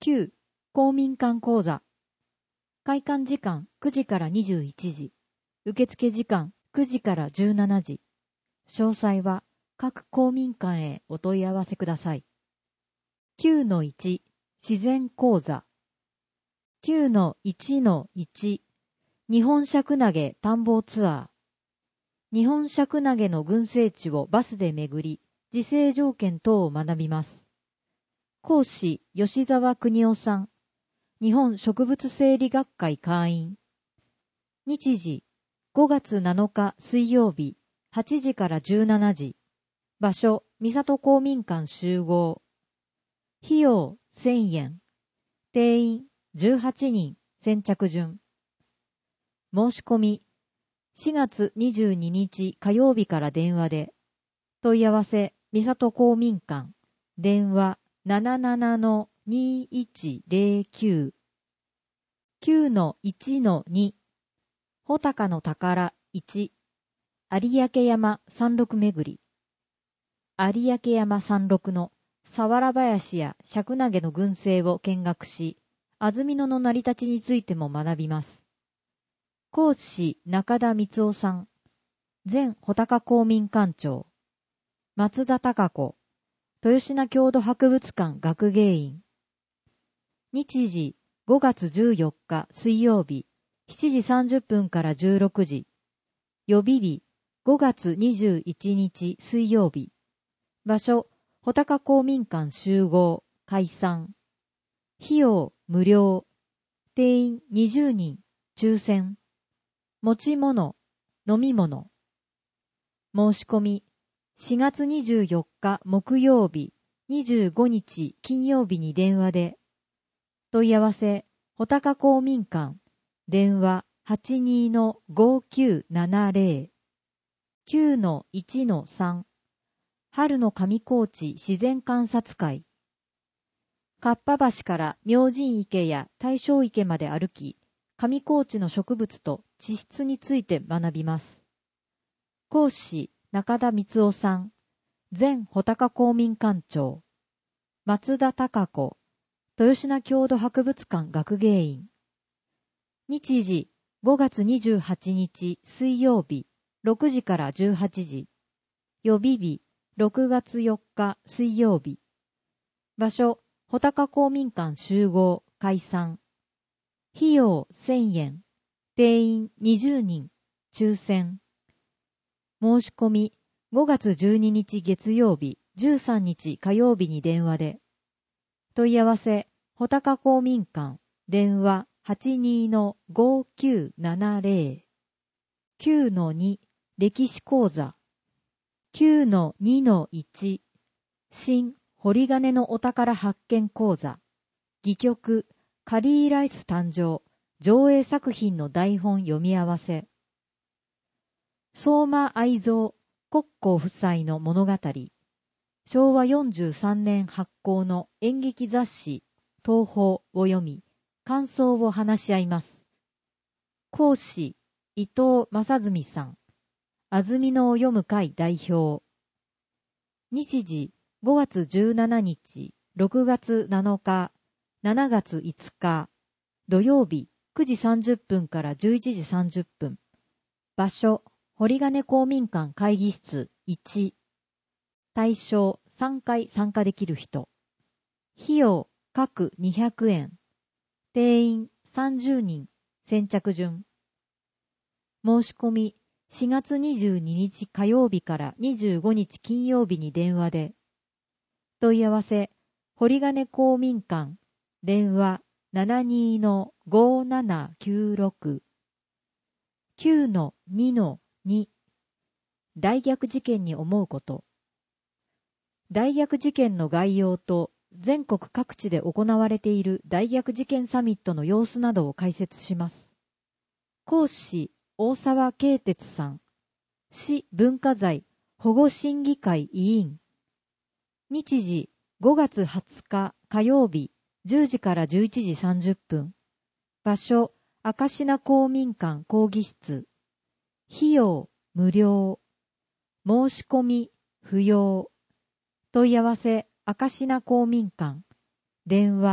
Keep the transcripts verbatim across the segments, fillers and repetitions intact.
きゅう公民館講座。開館時間くじからにじゅういちじ。受付時間くじからじゅうしちじ。詳細は各公民館へお問い合わせください。きゅうのいち 自然講座。きゅうのいちのいち 日本シャクナゲ探訪ツアー。日本シャクナゲの群生地をバスで巡り、自生条件等を学びます。講師吉沢邦夫さん。日本植物生理学会会員。日時ごがつなのか水曜日はちじからじゅうしちじ。場所三郷公民館集合。費用せんえん。定員じゅうはちにん先着順。申し込みしがつにじゅうににち火曜日から電話で。問い合わせ三郷公民館。電話 ななななのにいちゼロきゅう。きゅうのいちのに 穂高の宝いち。有明山山麓巡り。有明山山麓の佐原林やシャクナゲの群生を見学し、安曇野の成り立ちについても学びます。講師中田光夫さん。前穂高公民館長。松田孝子。豊品郷土博物館学芸員。日時ごがつじゅうよっか水曜日しちじさんじゅっぷんからじゅうろくじ。予備日ごがつにじゅういちにち水曜日。場所穂高公民館集合解散。費用無料。定員にじゅうにん抽選。持ち物飲み物。申し込みしがつにじゅうよっか木曜日にじゅうごにち金曜日に電話で。問い合わせ穂高公民館。電話 はちにーのごきゅうななゼロ。きゅうのいちのさん 春の上高地自然観察会。かっぱ橋から明神池や大正池まで歩き、上高地の植物と地質について学びます。講師中田光夫さん。前穂高公民館長。松田孝子。豊品郷土博物館学芸員。日時ごがつにじゅうはちにち水曜日ろくじからじゅうはちじ。予備日ろくがつよっか水曜日。場所穂高公民館集合解散。費用せんえん。定員にじゅうにん抽選。申し込みごがつじゅうににち月曜日じゅうさんにち火曜日に電話で。問い合わせ穂高公民館。電話 はちにーのごきゅうななゼロ。きゅうのに 歴史講座。きゅうのにのいち 新堀金のお宝発見講座。戯曲カリーライス誕生上映作品の台本読み合わせ。相馬愛蔵国公夫妻の物語。しょうわよんじゅうさんねん発行の演劇雑誌東宝を読み、感想を話し合います。講師伊藤正純さん。安曇野を読む会代表。日時ごがつじゅうしちにちろくがつなのかしちがついつか土曜日くじさんじゅっぷんからじゅういちじさんじゅっぷん。場所堀金公民館会議室いち。対象さんかい参加できる人。費用各にひゃくえん。定員さんじゅうにん先着順。申し込みしがつにじゅうににち火曜日からにじゅうごにち金曜日に電話で。問い合わせ堀金公民館。電話 ななにーのごななきゅうろく。きゅうのにのに 大逆事件に思うこと。大逆事件の概要と全国各地で行われている大逆事件サミットの様子などを解説します。講師大沢慶哲さん。市文化財保護審議会委員。日時ごがつはつか火曜日じゅうじからじゅういちじさんじゅっぷん。場所明科公民館講義室。費用無料。申し込み不要。問い合わせ明科公民館。電話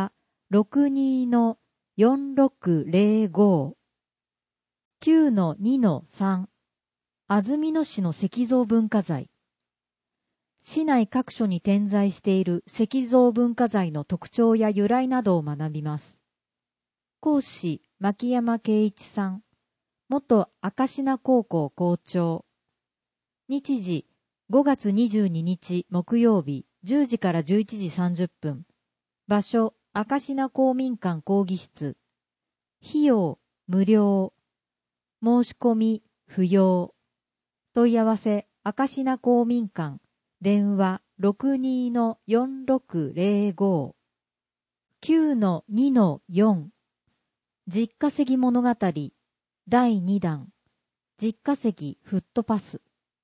ろくにのよんろくぜろご。きゅうのにのさん。安曇野市の石造文化財。市内各所に点在している石造文化財の特徴や由来などを学びます。講師、牧山圭一さん。元明科高校校長。日時、ごがつにじゅうににち木曜日、じゅうじからじゅういちじさんじゅっぷん。場所、明科公民館講義室。費用、無料。申し込み、不要。問い合わせ、明科公民館。電話、ろくにのよんろくぜろご。きゅうのにのよん。実家石物語。だいにだん。実家石フットパス。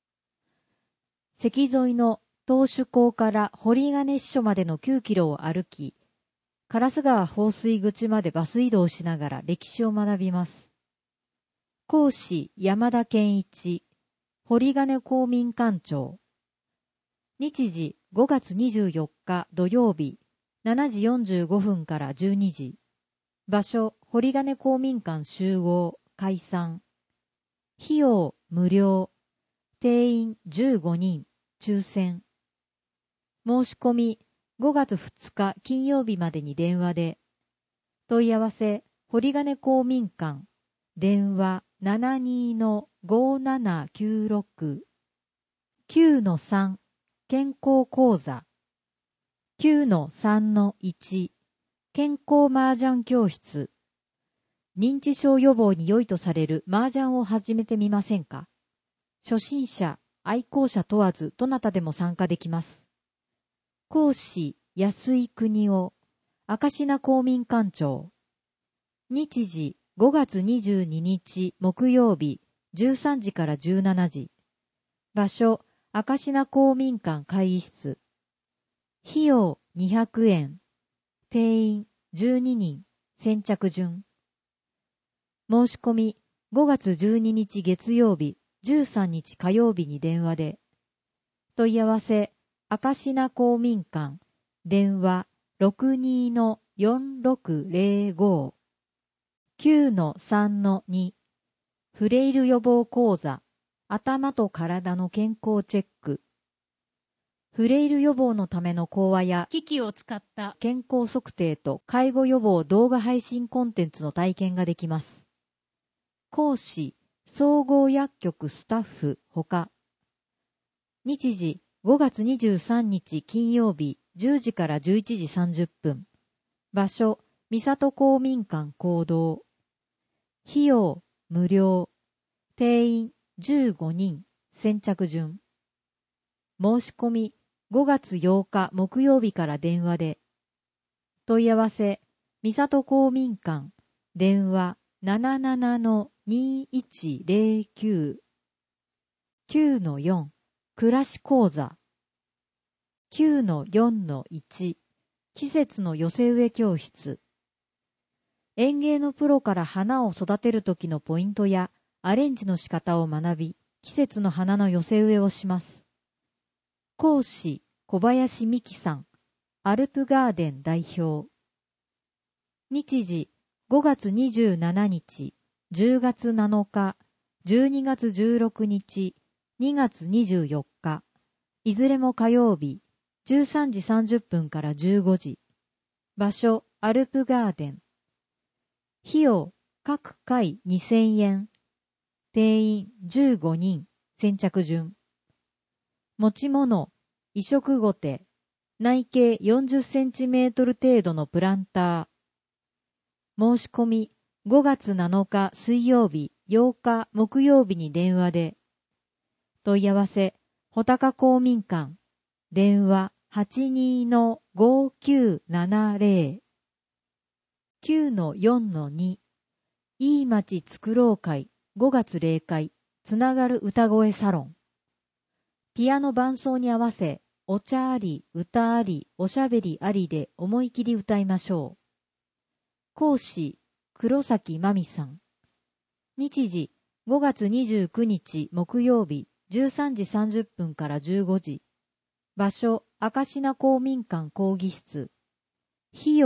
関沿いの東主港から堀金支所までのきゅうキロを歩き、烏川放水口までバス移動しながら歴史を学びます。講師山田健一、堀金公民館長。日時ごがつにじゅうよっか土曜日、しちじよんじゅうごふんからじゅうにじ。場所、堀金公民館集合、解散。費用、無料。定員じゅうごにん、抽選。申し込み、ごがつふつか金曜日までに電話で。問い合わせ、堀金公民館。電話しちにのごななきゅうろく。きゅうのさん。健康講座。きゅうのさんのいち。健康麻雀教室。認知症予防に良いとされる麻雀を始めてみませんか？初心者、愛好者問わずどなたでも参加できます。講師、安井邦夫、明科公民館長。日時、ごがつにじゅうににち木曜日、じゅうさんじからじゅうしちじ。場所、明科公民館会議室。費用にひゃくえん。定員じゅうににん。先着順。申し込みごがつじゅうににち月曜日、じゅうさんにち火曜日に電話で。問い合わせ、明科公民館。電話ろくにのよんろくぜろご。きゅうのさんのに。フレイル予防講座。頭と体の健康チェック。フレイル予防のための講話や機器を使った健康測定と介護予防動画配信コンテンツの体験ができます。講師、総合薬局スタッフほか。日時、ごがつにじゅうさんにち金曜日、じゅうじからじゅういちじさんじゅっぷん。場所、三郷公民館講堂。費用、無料。定員、じゅうごにん。先着順。申し込み、ごがつようか木曜日から電話で。問い合わせ、三郷公民館。電話しちななのにいちぜろきゅう。きゅうのよん。暮らし講座。きゅうのよんのいち。季節の寄せ植え教室。園芸のプロから花を育てる時のポイントやアレンジの仕方を学び、季節の花の寄せ植えをします。講師、小林美希さん、アルプガーデン代表。日時、ごがつにじゅうしちにち、じゅうがつなのか、じゅうにがつじゅうろくにち、にがつにじゅうよっか、いずれも火曜日、じゅうさんじさんじゅっぷんからじゅうごじ。場所、アルプガーデン。費用、各回にせんえん。定員じゅうごにん。先着順。持ち物、移植ゴテ、内径よんじゅっセンチメートル程度のプランター。申し込み、ごがつなのか水曜日、ようか木曜日に電話で。問い合わせ、穂高公民館。電話はちにのごきゅうななぜろ。きゅうのよんのに。いい街作ろう会ごがつ例会つながる歌声サロン。ピアノ伴奏に合わせ、お茶あり、歌あり、おしゃべりありで思い切り歌いましょう。講師、黒崎真美さん。日時、ごがつにじゅうくにち木曜日、じゅうさんじさんじゅっぷんからじゅうごじ。場所、明科公民館講義室。費用、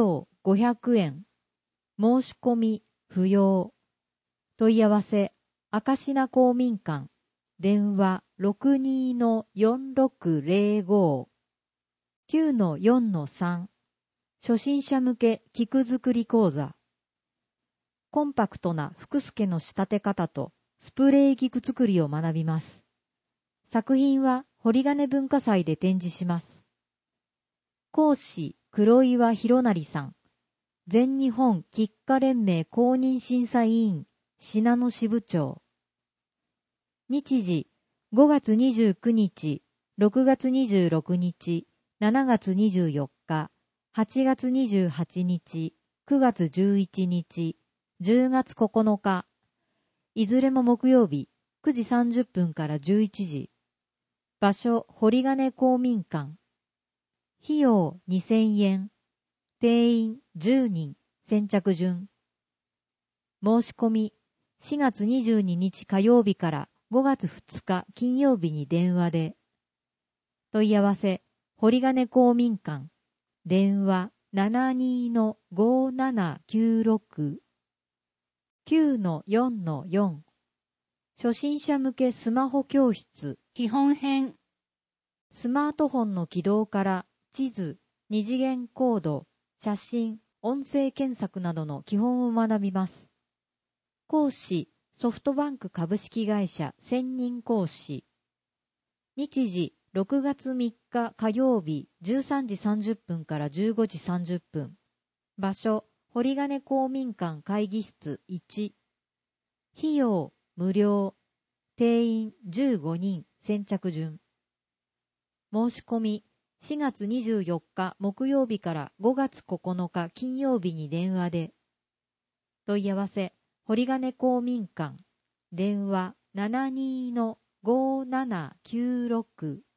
ごひゃくえん。申し込み不要。問い合わせ、明科公民館。電話 ろくにーよんろくぜろご。きゅうのよんのさん。初心者向け菊作り講座。コンパクトな福助の仕立て方とスプレー菊作りを学びます。作品は堀金文化祭で展示します。講師黒岩博成さん。全日本菊花連盟公認審査委員信濃支部長。日時ごがつにじゅうくにち、ろくがつにじゅうろくにち、しちがつにじゅうよっか、はちがつにじゅうはちにち、くがつじゅういちにち、じゅうがつここのか。いずれも木曜日、くじさんじゅっぷんからじゅういちじ。場所、堀金公民館。費用にせんえん。定員じゅうにん。先着順。申し込み、しがつにじゅうににち火曜日からごがつふつか金曜日に電話で。問い合わせ、堀金公民館。電話 ななにーのごーななきゅうろく。きゅうのよんのよん。初心者向けスマホ教室基本編。スマートフォンの起動から地図、二次元コード、写真、音声検索などの基本を学びます。講師、ソフトバンク株式会社専任講師。日時、ろくがつみっか火曜日じゅうさんじさんじゅっぷんからじゅうごじさんじゅっぷん。場所、堀金公民館会議室いち。費用、無料。定員じゅうごにん、先着順。申し込み、しがつにじゅうよっか木曜日からごがつここのか金曜日に電話で。問い合わせ、堀金公民館。電話 ななにーのごーななきゅうろく。